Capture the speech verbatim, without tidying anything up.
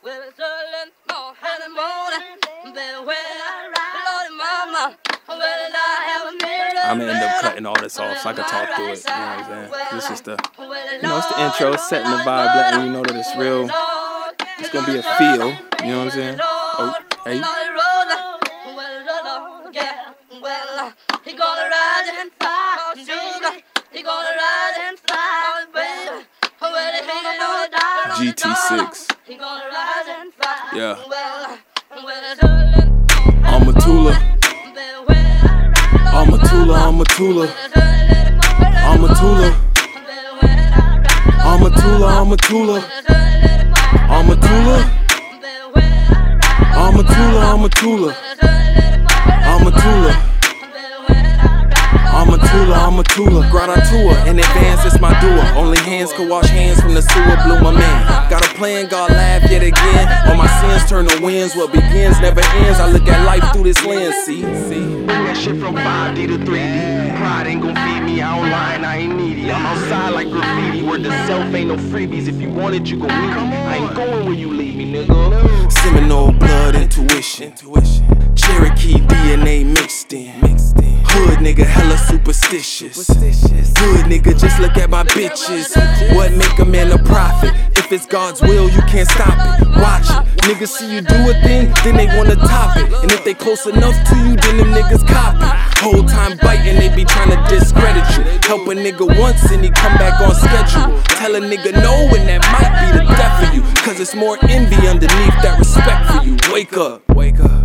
I'm gonna end up cutting all this off so I can talk through it. You know what I'm saying? This is the, you know, it's the intro, setting the vibe, letting you know that it's real. It's gonna be a feel. You know what I'm saying? Oh, hey. He gonna ride and fly, sugar. He gonna ride and fly, baby. G T six. Yeah. I'm a Tula. I'm a Tula. I'm a Tula. I'm a Tula. I'm a Tula. I'm a Tula. I'm a Tula. I'm a Tula. I'm a Tula. I'm a Tula. I'm a Tula, I'm a Tula. Gradatua, in advance, it's my duo. Only hands can wash hands from the sewer, blew my man. Got a plan, God laugh yet again. All my sins turn to wins, what begins never ends. I look at life through this lens, see, see. That shit from five D to three D. Pride ain't gon' feed me, I don't lie, I ain't needy. I'm outside like graffiti, word to self ain't no freebies. If you want it, you gon' meet me. I ain't going where you leave me, nigga. Seminole blood intuition. Cherokee D N A mixed in. Hood nigga hella superstitious. Good nigga, just look at my bitches. What make a man a prophet? If it's God's will, you can't stop it. Watch it. Niggas see you do a thing, then they wanna top it. And if they close enough to you, then them niggas cop it. Whole time biting, they be trying to discredit you. Help a nigga once and he come back on schedule. Tell a nigga no and that might be the death of you. Cause it's more envy underneath that respect for you. Wake up, wake up.